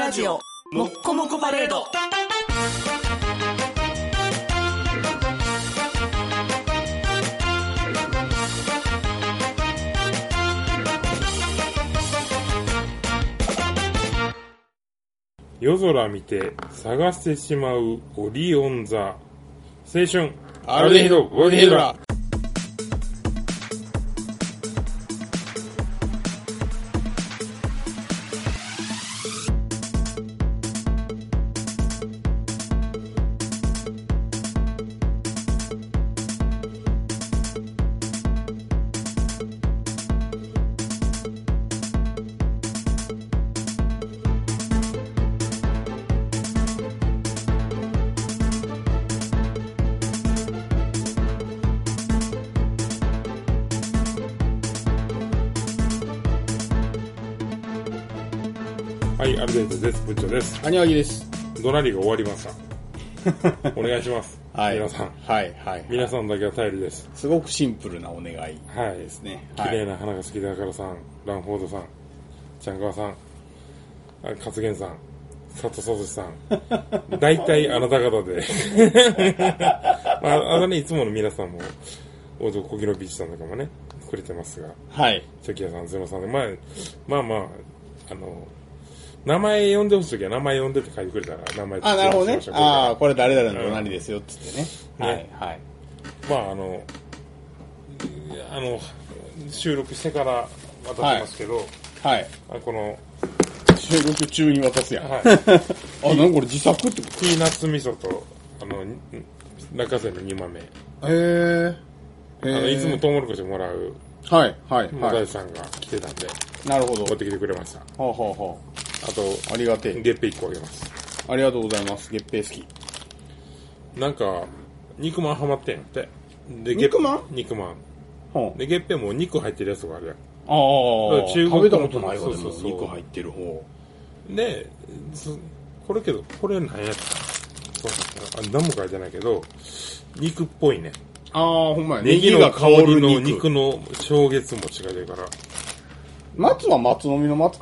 ラジオもっこもこパレード。 夜空見て探してしまうオリオン座青春アルデヒドボディヘドラ。 はい、アルデヒドです。部長です。 アニワギです。 ドラリが終わりましたお願いします、 はい、 皆さん。 はいはい、 皆さんだけは頼りです。 すごくシンプルなお願いですね。 綺麗な花が好きだからさん、ランフォードさん、ちゃんかわさん、勝元さん、佐藤聡さん、大体あなた方であとね、いつもの皆さんも大戸小木のビーチさんとかもねくれてますが、 はい、 チョキヤさん、ゼロさんで、まあ名前呼んでほしいときは名前呼んでって書いてくれたら名前つけてなるほどね。これ誰々の隣ですよっつってね。 ね、 はいはい。 まあ収録してから渡しますけど、 はい。 この収録中に渡すやん。 はい、 なんかこれ自作ってこと？ ピーナッツ味噌と落花生の煮豆。いつもトウモロコシもらう。 はいはいもだいさんが来てたんで。 なるほど。 持ってきてくれました。 ほうほうほう。 あとありがてえ。 月餅1個あげます。 ありがとうございます。月餅好き。なんか肉まんハマってんって。で肉まん？ 肉まん。 ほう。 で月餅も肉入ってるやつがあるやん。 食べたことないわ。でも肉入ってる方で、これ何やった何も書いてないけど肉っぽいね。 ほんまや。 ネギの香りの肉の正月餅が出るから。 松は松の実の松か。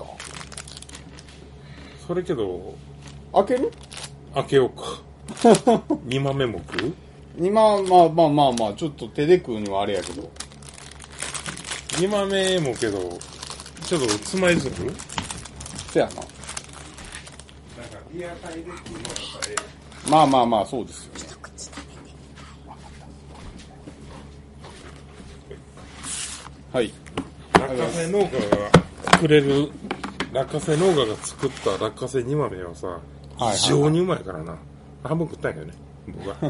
それけど開ける？ 開けようか2豆も食う？ 今まあちょっと手で食うにはあれやけど 2豆もけどちょっとつまいずく？ せやな。なんかリアタイで食うのやっぱりまあそうですよね。はい。 落花生農家が作れる落花生農家が作った落花生2豆はさ、非常にうまいからな。半分食ったんやけどね、僕は。いや、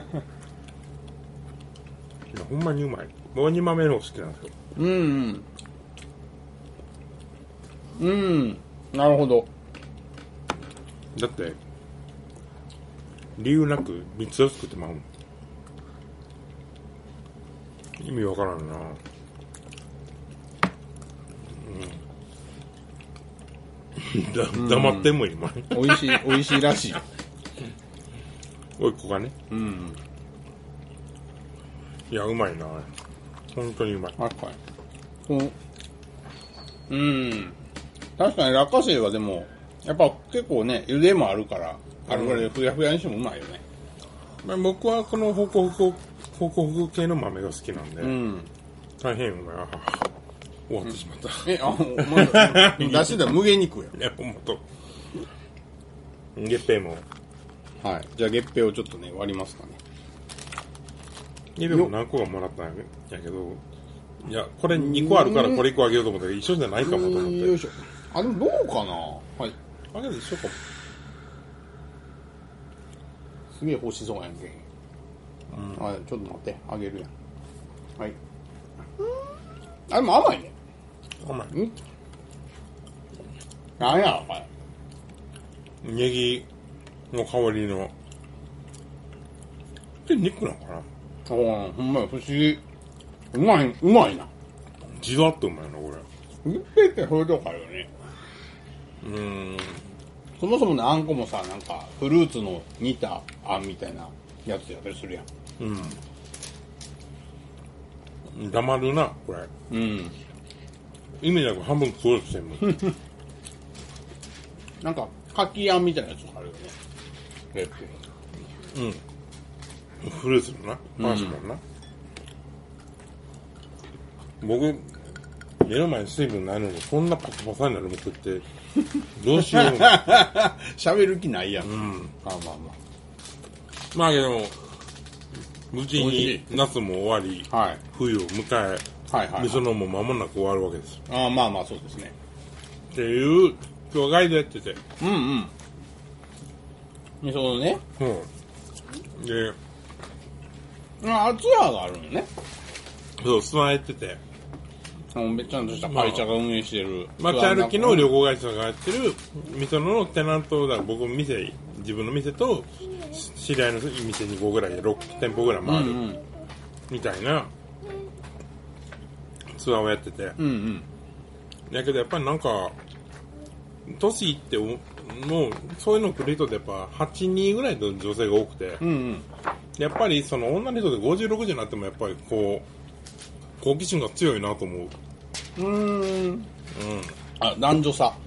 ほんまにうまい。僕は2豆の方が好きなんですよ。 なるほど。 だって理由なく3つを作ってまうもん。意味わからんな。黙ってんもん今。 美味しいらしい。 おいっ子がね。いや、うまいな。本当にうまい。 はい。確かに落花生はでもやっぱ結構ね、茹でもあるからあるぐらいでふやふやにしてもうまいよね。 僕はこのホクホク系の豆が好きなんで、大変うまい。終わってしまった。 出汁で無限肉や。 いや、ほんと。月餅も。 はい。じゃあ月餅をちょっとね、割りますかね。 でも何個かもらったんやけど、いや、これ2個あるからこれ1個あげようと思ったけど、一緒じゃないかもと思って。 よいしょ。でもどうかな。はい。 あげる一緒かも。 すげえ欲しそうやんけ。はい、ちょっと待って、あげるやん。はい。でも甘いね。 甘い。 なんやこれ。 ネギの香りの。肉なのかな。 ほんまや、不思議。うまいな。 じわっとうまいな、これ。月餅ってそういうとこあるよね。そもそものあんこもさ、なんかフルーツの煮たあんみたいなやつやったりするやん。黙るな、これ。意味なく半分食おうとしてんもん。 なんかかきあんみたいなやつあるよね。レップ。 うん。フルーツのな、マーシュマロな。僕、目の前に水分ないのに、こんなパサパサになるの食って、どうしよう。 喋る気ないやん。 うん。 まあまあままあけども、無事美味しにい夏も終わり、 あ。はい。 冬を迎え、 はいはい、 味噌のも間もなく終わるわけですよ。 ああ、まあまあそうですね。 っていう、今日ガイドやってて。 うんうん。味噌のね。 うん。で、 ツアーがあるのよね。 そう、備えてて。 ちゃんとした会社が運営してる。 街歩きの旅行会社がやってる、味噌のテナントだ、僕自分の店と、知り合いの店に5ぐらいで6店舗ぐらい回る、みたいな、ツアーをやってて。 うんうん。 だけどやっぱりなんか、年いってもう、そういうの来る人ってやっぱ8人ぐらいの女性が多くて、 うんうん。 やっぱりその女の人で50、60になってもやっぱりこう、好奇心が強いなと思う。 あ、男女差。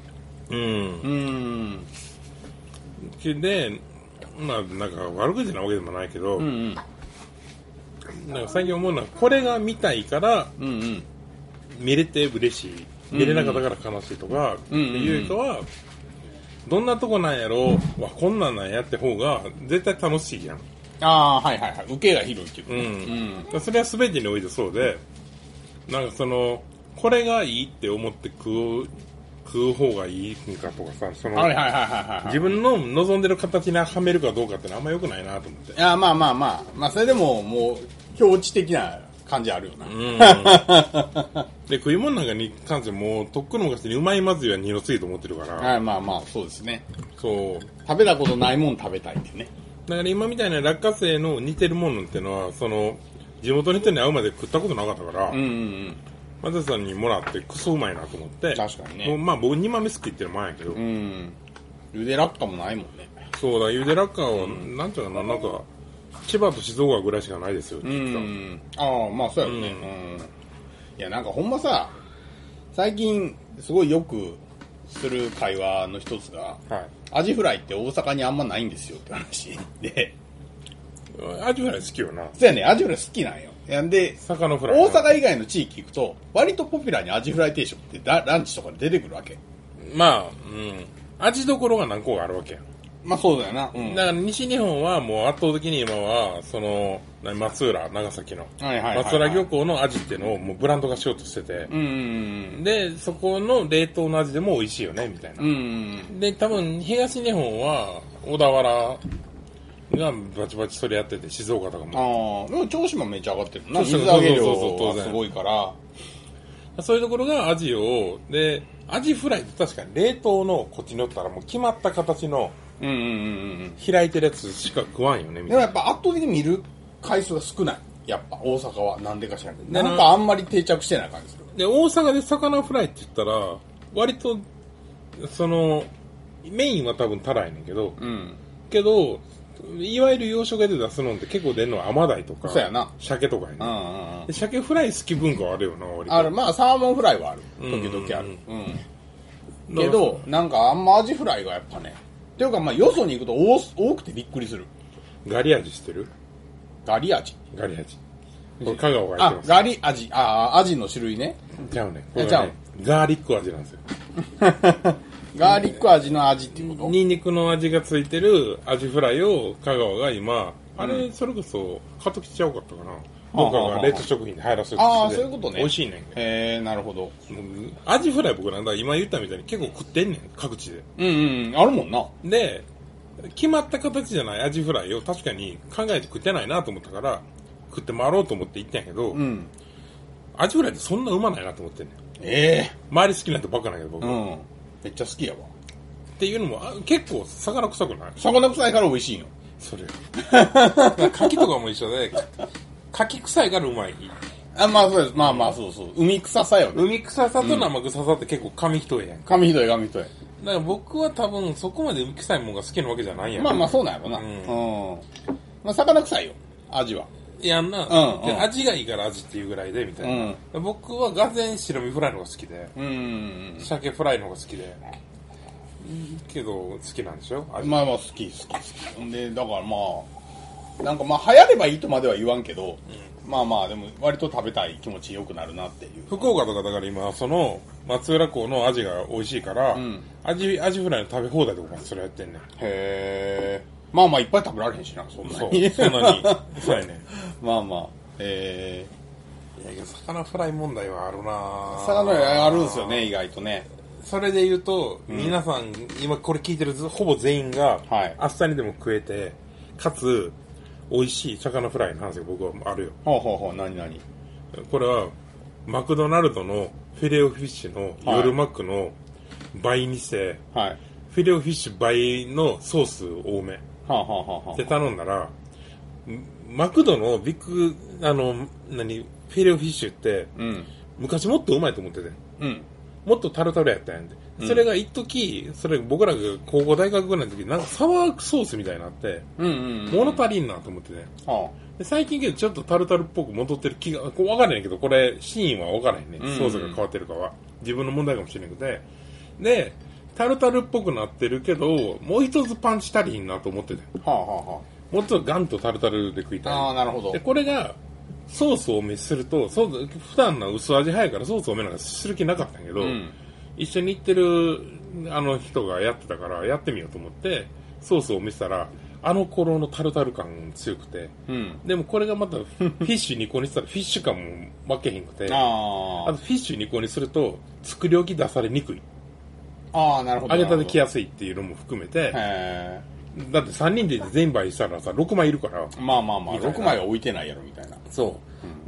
で、まあなんか悪口なわけでもないけど、なんか最近思うのは、これが見たいから、見れて嬉しい。見れなかったから悲しいとか、っていうよりかは、どんなとこなんやろわ、こんなんなんやって方が絶対楽しいやん。 ああ、はいはいはい。受けが広いっていうか。 それは全てにおいてそうで、なんかその、これがいいって思って食う方がいいんかとかさ、その、自分の望んでる形にはめるかどうかってのはあんま良くないなと思って。 いや、まあ、それでももう、表知的な感じあるよな。 で、食い物なんかに関してもう、とっくの昔にうまいまずいは二のついと思ってるから。 はい、まあ、そうですね。 そう。 食べたことないもん食べたいってね。 だから今みたいな落花生の似てるものってのは、その、地元の人に会うまで食ったことなかったから、松田さんにもらってクソうまいなと思って。 確かにね。 もうまあ僕2豆好きっていうのもあるんやけど。 ゆで落花もないもんね。 そうだ、ゆで落花は、なんていうかな、なんか、千葉と静岡ぐらいしかないですよ、 ああ、まあそうやろね。いや、なんかほんまさ、最近すごいよくする会話の一つが、アジフライって大阪にあんまないんですよって話で。 アジフライ好きよな。 そうやね、アジフライ好きなんよ。で、 魚フライ。 大阪以外の地域行くと、割とポピュラーにアジフライ定食ってランチとかで出てくるわけ。 まあ、味どころが何個かあるわけやん。 まあそうだよな。 だから西日本はもう圧倒的に今は、その、松浦、長崎の、松浦漁港の味っていうのをもうブランド化しようとしてて、で、そこの冷凍の味でも美味しいよね、みたいな。で、多分東日本は小田原がバチバチそれやってて、静岡とかも。 でも銚子もめっちゃ上がってるな。水揚げ量がすごいから。 そういうところがアジを、で、アジフライって確かに冷凍のこっちにおったらもう決まった形の、開いてるやつしか食わんよね、みたいな。 でもやっぱ圧倒的に見る回数が少ない。やっぱ大阪はなんでか知らんけど。なんかあんまり定着してない感じする。 で、大阪で魚フライって言ったら、割と、その、メインは多分タラやねんけど、けど、いわゆる洋食屋で出すのって結構出るのは甘鯛とか、 そうやな。 鮭とかやね。で鮭フライ好き文化はあるよな、割と。 ある、まあサーモンフライはある。時々ある。けど、なんかあんまアジフライがやっぱね、っていうかまあよそに行くと多くてびっくりする。 ガリ味してる？ ガリ味。 ガリ味。これ香川がやってます。 ガリ味。味の種類ね。 ちゃうね。これはね、ガーリック味なんですよ。 ガーリック味の味っていうこと？ ニンニクの味がついてるアジフライを香川が今、あれ、それこそ買っときちゃおうかったかな。どっかが冷凍食品で入らせるとして。そういうことね。 美味しいねん。 へえ、なるほど。 アジフライ僕なんだ、今言ったみたいに結構食ってんねん、各地で。 あるもんな。 で、決まった形じゃないアジフライを確かに考えて食ってないなと思ったから、食って回ろうと思って行ったんやけど、アジフライってそんなうまないなと思ってんねん。周り好きな人ばっかなんやけど、僕。 めっちゃ好きやわ。 っていうのも、結構魚臭くない？ 魚臭いから美味しいよ。 それ。牡蠣とかも一緒で、牡蠣臭いからうまい。 まあそうです。まあそうそう。海臭さよね。 海臭さと生臭さって結構紙一重やん。 紙一重。だから僕は多分そこまで海臭いもんが好きなわけじゃないやん。 まあそうなんやろな。まあ魚臭いよ。味は。 やんな。味がいいから味っていうぐらいで、みたいな。僕はがぜん白身フライの方が好きで、鮭フライの方が好きで。 けど好きなんでしょ？ まあまあ好き。で、だからまあ、なんかまあ流行ればいいとまでは言わんけど、まあまあでも割と食べたい気持ち良くなるなっていう。 福岡とかだから今、その、松浦港のアジが美味しいから、アジフライの食べ放題とかそれやってんねん。 へー。まあまあいっぱい食べられへんしな、そんなに。 そんなに。そうやね。 まあまあ。 いや、魚フライ問題はあるなぁ。 魚フライあるんですよね、意外とね。 それで言うと、皆さん、今これ聞いてるほぼ全員が、あっさりでも食えて、かつ、美味しい魚フライの話が僕はあるよ。 何これは、マクドナルドのフィレオフィッシュの夜マックの倍にして、フィレオフィッシュ倍のソース多め。で頼んだら、マクドのビッグ、フィレオフィッシュって、昔もっとうまいと思ってて。もっとタルタルやったんやんで。それが一時、僕らが高校大学ぐらいの時になんかサワーソースみたいになって、物足りんなと思ってね。で最近けどちょっとタルタルっぽく戻ってる気が、わからへんけど、これシーンはわからへんね。ソースが変わってるかは。自分の問題かもしれなくて。で、タルタルっぽくなってるけど、もう一つパンチ足りひんなと思ってて。もっとガンとタルタルで食いたい。 なるほど。 で、これが、ソースを多めすると、普段の薄味早いからソース多めなんかする気なかったんやけど、一緒に行ってる人がやってたからやってみようと思って、ソースを見せたら、あの頃のタルタル感強くて、でもこれがまたフィッシュ2個にしたらフィッシュ感も負けへんくて、あとフィッシュ2個にすると作り置き出されにくい。 なるほど。 揚げたてきやすいっていうのも含めて、だって3人で全倍したらさ、6枚いるから。 まあ6枚は置いてないやろみたいな。 そう。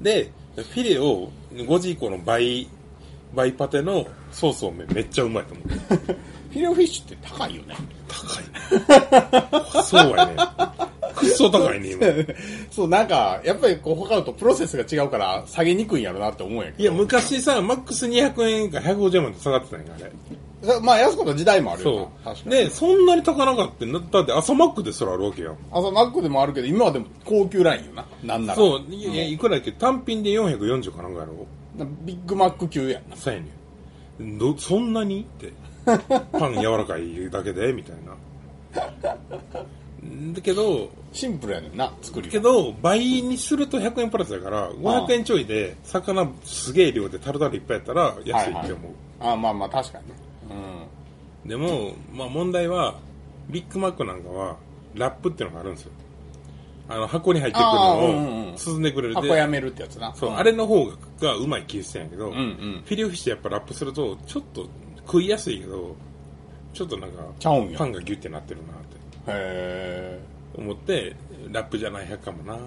で、フィレを5時以降の倍パテのソースをめっちゃうまいと思う。 フィレオフィッシュって高いよね。 高い。そうやね。くっそ高いね、今。 そう、なんか、やっぱりこう他とプロセスが違うから下げにくいんやろなって思うんやけど。 いや、昔さ、マックス200円か150円まで下がってたんやあれ。 まあ安かった時代もあるよな。 そう。確かに。で、そんなに高なかっただって朝マックですらあるわけやん。 朝マックでもあるけど、今はでも高級ラインよな。なんなら。 そう。いくらやっけ単品で440かなんかやろ。 ビッグマック級やんな。 そうやねん。そんなにって。パン柔らかいだけでみたいな。だけど、 シンプルやねんな、作り。 けど、倍にすると100円プラスだから、500円ちょいで、魚すげえ量でタルタルいっぱいやったら安いって思う。 まあ確かにね。 でも、まあ問題は、ビッグマックなんかは、ラップっていうのがあるんですよ。箱に入ってくるのを進んでくれる箱やめるってやつな。 そう、あれの方がうまい気がしてんやけど、フィレオフィッシュやっぱラップすると、ちょっと食いやすいけど、ちょっとなんか、パンがギュッてなってるなって。思って、ラップじゃない100かもな。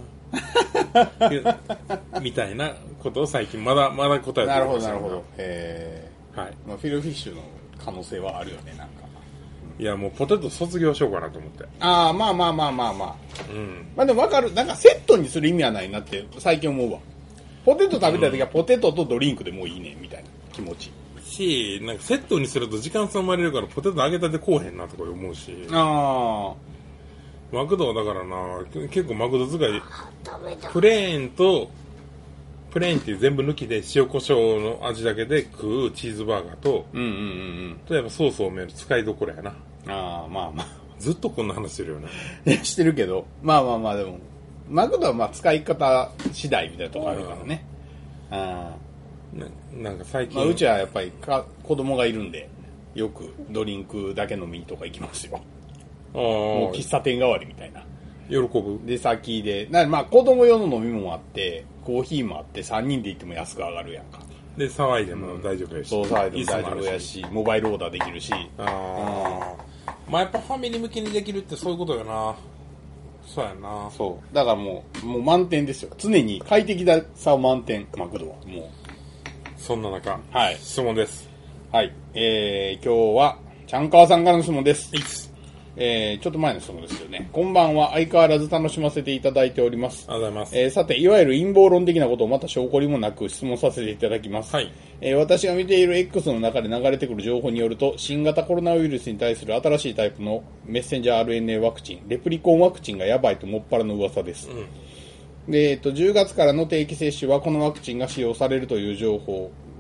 みたいなことを最近まだ答えてる。 なるほど。はい。まあ、フィレオフィッシュの可能性はあるよね、なんか。 いや、もうポテト卒業しようかなと思って。 まあ。まあでも分かる。なんかセットにする意味はないなって最近思うわ。ポテト食べたい時はポテトとドリンクでもういいね、みたいな気持ち。 なんかセットにすると時間差生まれるからポテト揚げたてこうへんなとか思うし。マクドはだからな、結構マクド使い、プレーンっていう全部抜きで塩コショウの味だけで食うチーズバーガーと、とやっぱソース多めの使いどころやな。 まあ。 ずっとこんな話してるよね。 いや、してるけど、まあでも、マクドはまあ使い方次第みたいなとこあるからね。 なんか最近。 まあうちはやっぱり子供がいるんで、よくドリンクだけ飲みとか行きますよ。もう喫茶店代わりみたいな。 喜ぶで、先で、まあ子供用の飲み物もあって、コーヒーもあって、3人で行っても安く上がるやんか。 で、騒いでも大丈夫やし。 そう、騒いでも大丈夫やし、モバイルオーダーできるし。 まあやっぱファミリー向けにできるってそういうことよな。そうやな。 そう。だからもう満点ですよ。常に快適さ満点、マクドは。もう。 そんな中、 はい。 質問です。 はい。今日は、ちゃんかわさんからの質問です。ちょっと前の質問ですよね。こんばんは。相変わらず楽しませていただいております。 ありがとうございます。 さて、いわゆる陰謀論的なことをまた証拠りもなく質問させていただきます。 はい。 私が見ている X の中で流れてくる情報によると、新型コロナウイルスに対する新しいタイプのメッセンジャー RNA ワクチン、レプリコンワクチンがやばいともっぱらの噂です。で、10月からの定期接種はこのワクチンが使用されるという情報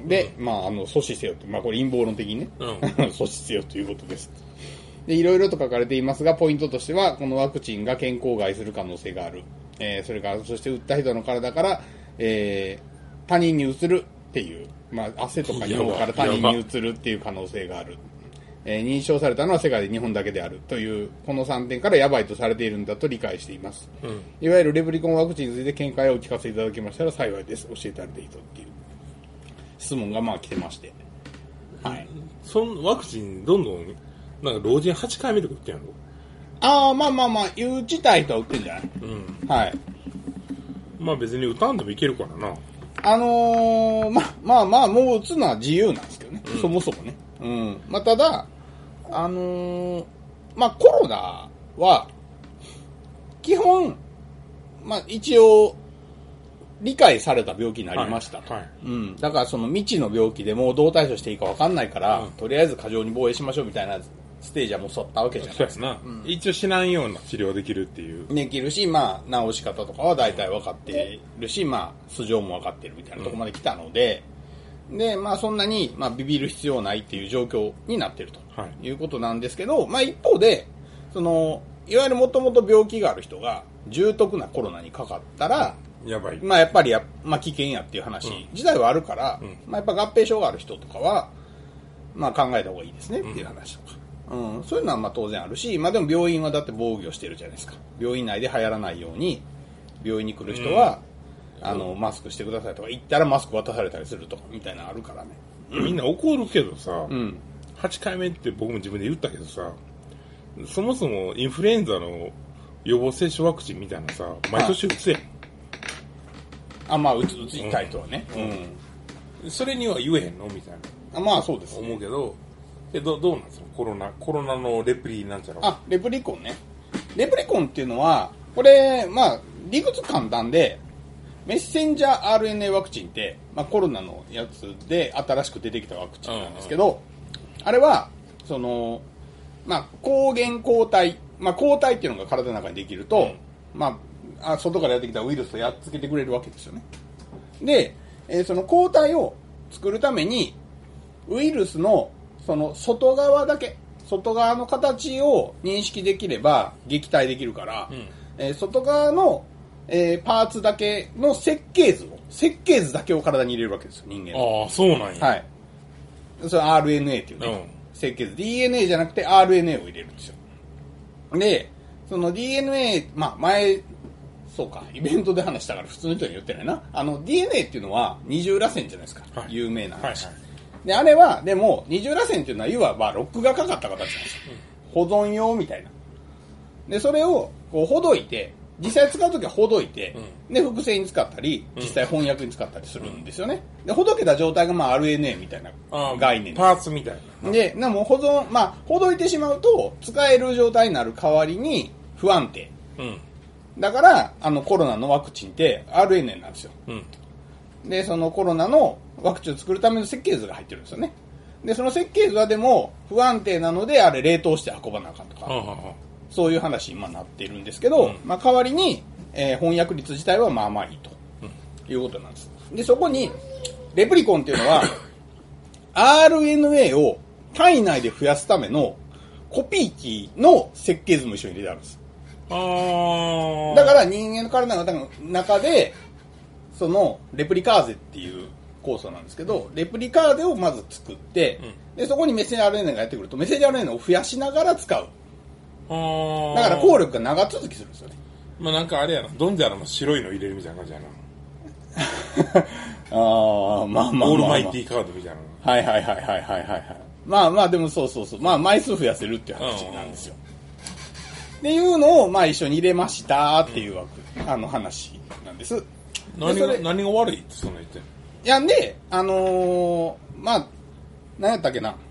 で、まあ、阻止せよと。まあ、これ陰謀論的にね、阻止せよということです。で、いろいろと書かれていますが、ポイントとしては、このワクチンが健康害する可能性がある。それから、そして打った人の体から、他人に移るっていう、まあ、汗とか尿から他人に移るっていう可能性がある。認証されたのは世界で日本だけであるという、この3点からやばいとされているんだと理解しています。いわゆるレプリコンワクチンについて見解をお聞かせいただけましたら幸いです。教えていただいていいとっていう質問がまあ来てまして。はい。 そのワクチンどんどん、なんか老人8回目とか打ってんやろ？ まあ、打ちたい人は打ってんじゃない？はい。 まあ別に打たんでもいけるからな。 まあ、もう打つのは自由なんですけどね。そもそもね。まあただ、まあコロナは、基本、まあ一応、理解された病気になりましたと。だからその未知の病気でもうどう対処していいか分かんないから、とりあえず過剰に防衛しましょうみたいなステージはもう沿ったわけじゃないですか。 一応知らんような治療できるっていう。 できるし、まあ治し方とかは大体分かってるし、まあ素性も分かってるみたいなところまで来たので、で、まあそんなに、まあ、ビビる必要ないっていう状況になっているということなんですけど、まあ一方で、いわゆるもともと病気がある人が重篤なコロナにかかったら、 やばい。 まあやっぱりまあ危険やっていう話自体はあるから、まあやっぱ合併症がある人とかは、まあ考えた方がいいですねっていう話とか。そういうのはまあ当然あるし、まあでも病院はだって防御してるじゃないですか。病院内で流行らないように、病院に来る人は、マスクしてくださいとか言ったらマスク渡されたりするとかみたいなのあるからね。 みんな怒るけどさ、8回目って僕も自分で言ったけどさ、そもそもインフルエンザの予防接種ワクチンみたいなさ、毎年打つやん。 まあ打ちたい人はね。 それには言えへんのみたいな。 まあそうです、 思うけど、どうなんですかコロナのレプリなんちゃら。 レプリコンね。レプリコンっていうのは、これ、まあ、理屈簡単で、メッセンジャー RNA ワクチンって、まあコロナのやつで新しく出てきたワクチンなんですけど、あれは、まあ抗原抗体、まあ抗体っていうのが体の中にできると、まあ、外からやってきたウイルスをやっつけてくれるわけですよね。で、その抗体を作るために、ウイルスのその外側の形を認識できれば撃退できるから、外側の、パーツだけの設計図だけを体に入れるわけですよ、人間の。 そうなんや。 はい。それ RNA っていうね、設計図。DNA じゃなくて RNA を入れるんですよ。で、その DNA、まあ前、そうか、イベントで話したから普通の人に言ってないな。DNA っていうのは二重らせんじゃないですか。有名な話。で、あれは、でも、二重らせんっていうのは、いわばロックがかかった形なんですよ。保存用みたいな。で、それを、こう、ほどいて、実際使うときはほどいて、で、複製に使ったり、実際翻訳に使ったりするんですよね。で、ほどけた状態が、まあ、RNA みたいな概念。 パーツみたいな。 で、もうまあ、ほどいてしまうと、使える状態になる代わりに、不安定。だから、コロナのワクチンって RNA なんですよ。で、そのコロナのワクチンを作るための設計図が入ってるんですよね。で、その設計図はでも不安定なので、あれ冷凍して運ばなあかんとか、そういう話に今なっているんですけど、まあ代わりに、翻訳率自体はまあまあいいと、いうことなんです。で、そこに、レプリコンっていうのは、RNA を体内で増やすためのコピー機の設計図も一緒に入れてあるんです。だから人間の体の中で、そのレプリカーゼっていう酵素なんですけど、レプリカーゼをまず作って、でそこにメッセンジャー RNA がやってくると、メッセンジャー RNA を増やしながら使う。だから効力が長続きするんですよね。 まあなんかあれやな、ドンジャラの白いの入れるみたいな感じやな。 まあオールマイティーカードみたいな。 はい。まあでもそう。まあ枚数増やせるっていう話なんですよ。っていうのをまあ一緒に入れましたっていう話なんです。 何が悪いってそんな言ってんの？ いやんで、まあ、何やったっけな。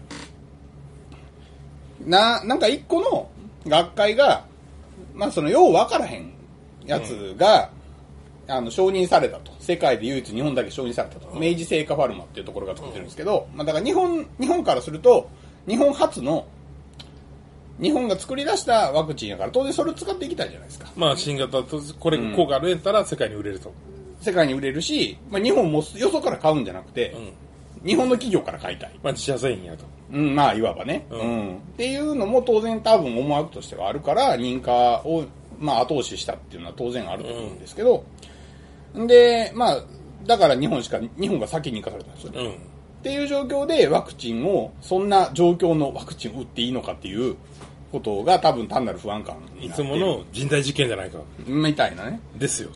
なんか一個の学会が、まあそのよう分からへんやつが、承認されたと。世界で唯一日本だけ承認されたと。明治製菓ファルマっていうところが作ってるんですけど、まあだから日本からすると、日本初の、日本が作り出したワクチンやから、当然それを使っていきたいじゃないですか。 まあ新型と、これ効果あるやったら世界に売れると。 世界に売れるし、まあ日本もよそから買うんじゃなくて、 日本の企業から買いたい。 まあ自社製品やと。 まあいわばね、っていうのも当然多分思惑としてはあるから認可をまあ後押ししたっていうのは当然あると思うんですけど、でまあだから日本が先に認可されたんですよね、っていう状況でワクチンをそんな状況のワクチンを打っていいのかっていうことが多分単なる不安感になってる。 いつもの人体実験じゃないかみたいなね。 ですよって、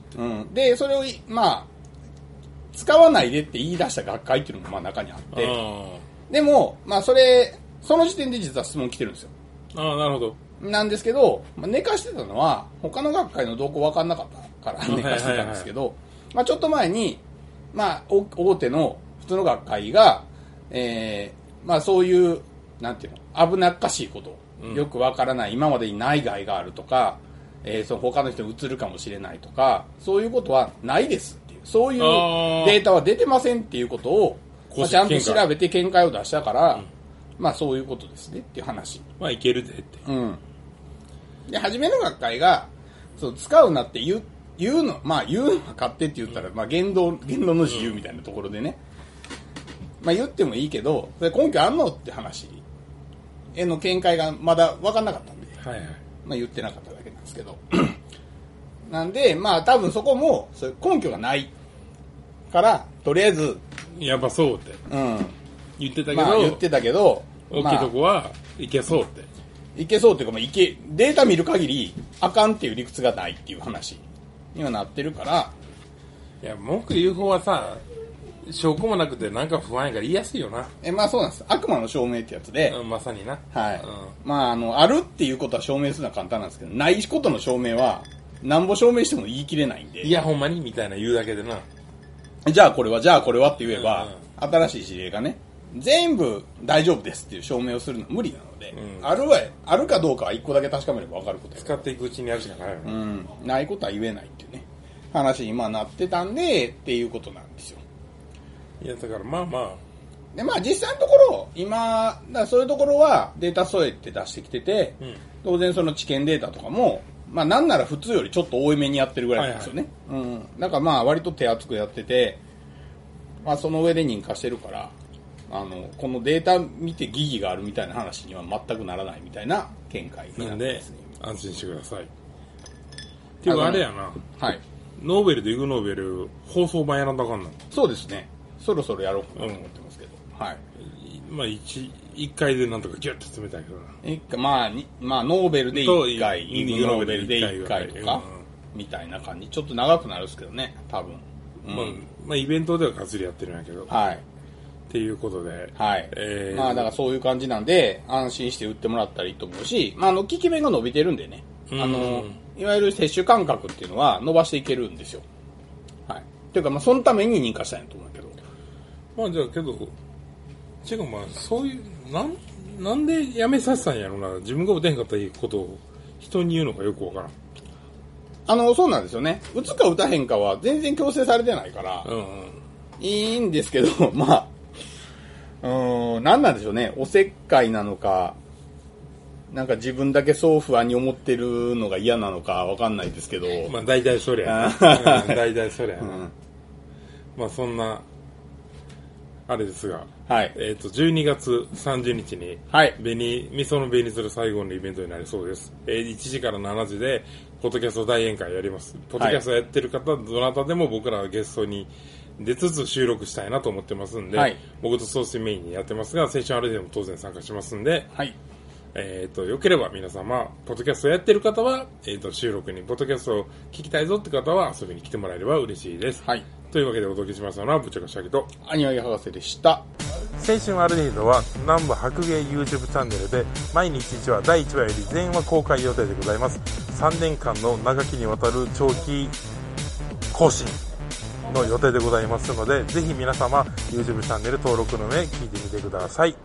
でそれをまあ使わないでって言い出した学会っていうのもまあ中にあって、でもまあその時点で実は質問来てるんですよ。 なるほど。 なんですけど、寝かしてたのは他の学会の動向分かんなかったから寝かしてたんですけど、まあちょっと前にまあ大手の普通の学会が、まあそういうなんていうの危なっかしいこと、よく分からない今までにない害があるとか、その他の人に移るかもしれないとかそういうことはないですっていうそういうデータは出てませんっていうことを、ちゃんと調べて見解を出したから、まあそういうことですねっていう話。 まあいけるでって。 で初めの学会がそう使うなって言うのは勝手って言ったら、まあ言論の自由みたいなところでね、まあ言ってもいいけどそれ根拠あんのって話への見解がまだ分かんなかったんで、まあ言ってなかっただけなんですけどなんでまあ多分そこもそういう根拠がないからとりあえずやっぱそうって、言ってたけど、 まあ言ってたけど大きいとこはいけそうって、 いけそうっていうか、まあ、データ見る限りあかんっていう理屈がないっていう話にはなってるから。 いや文句言う方はさ証拠もなくてなんか不安やから言いやすいよな。 まあそうなんです。悪魔の証明ってやつで、 まさにな。 はい。まああるっていうことは証明するのは簡単なんですけど、ないことの証明はなんぼ証明しても言い切れないんで。 いやほんまにみたいな言うだけでな。 じゃあこれはって言えば、新しい事例がね全部大丈夫ですっていう証明をするのは無理なので、あるかどうかは一個だけ確かめれば分かることや使っていくうちにやるしかないよね。 ないことは言えないっていうね話に今なってたんでっていうことなんですよ。 いやだからまあでまあ実際のところ今だそういうところはデータ添えて出してきてて、当然その知見データとかもまあなんなら普通よりちょっと多いめにやってるぐらいなんですよね。だからまあ割と手厚くやってて、まあその上で認可してるから、このデータ見て疑義があるみたいな話には全くならないみたいな見解になってますね。 なんで安心してください。っていうかあれやな。 はい。 ノーベルとイグノーベル放送版やらんとあかんの。 そうですね。そろそろやろうかなと思ってますけど。はい。 まあ一回でなんとかギュッと詰めたいけどな。 まあノーベルで1回、イグノーベルで1回とか、みたいな感じ。ちょっと長くなるんですけどね、多分。 まあイベントではがっつりやってるんやけど。 はい。 っていうことで。 はい。まあだからそういう感じなんで、安心して打ってもらったらいいと思うし、まあ効き目が伸びてるんでね。いわゆる接種間隔っていうのは伸ばしていけるんですよ。はい。というかまあそのために認可したいなと思うけど。 まあじゃあけど、違うまあそういう、なんでやめさせたんやろな。自分が打てんかったことを人に言うのがよくわからん。 そうなんですよね。打つか打たへんかは全然強制されてないから、いいんですけど、まあ、なんなんでしょうね。おせっかいなのか、なんか自分だけそう不安に思ってるのが嫌なのかわかんないですけど。 まあ大体そりゃ。大体そりゃ。まあそんな、あれですが、 はい。 12月30日に、 はい。 みその紅鶴最後のイベントになりそうです。1時から7時で、ポッドキャスト大宴会やります。ポッドキャストやってる方、どなたでも僕らはゲストに出つつ収録したいなと思ってますんで、僕と総帥メインにやってますが、青春あれでも当然参加しますんで、よければ皆様、ポッドキャストやってる方は、収録に、ポッドキャストを聞きたいぞって方は遊びに来てもらえれば嬉しいです。 はい。 というわけでお届けしましたのは、ぶっちゃかしゃぎと、 アニワギ博士でした。 青春アルデヒドは、南部白芸 YouTube チャンネルで、毎日1話、第1話より全話公開予定でございます。3年間の長きにわたる長期更新の予定でございますので、ぜひ皆様、YouTube チャンネル登録の上、聞いてみてください。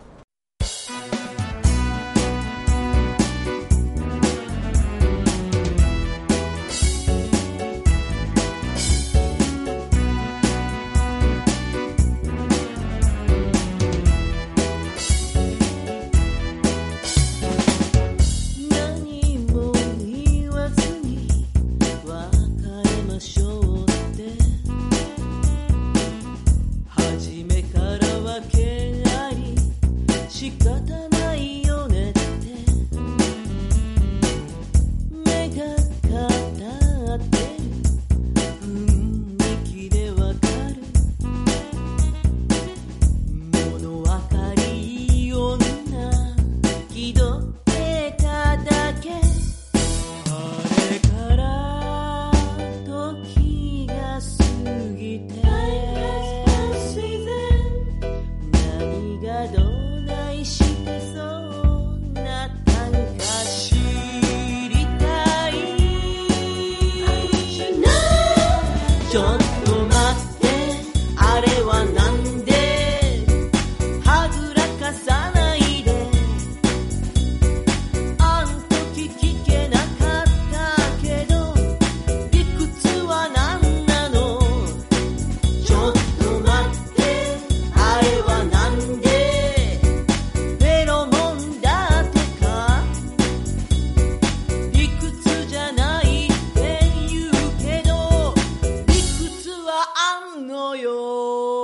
初めから分のよ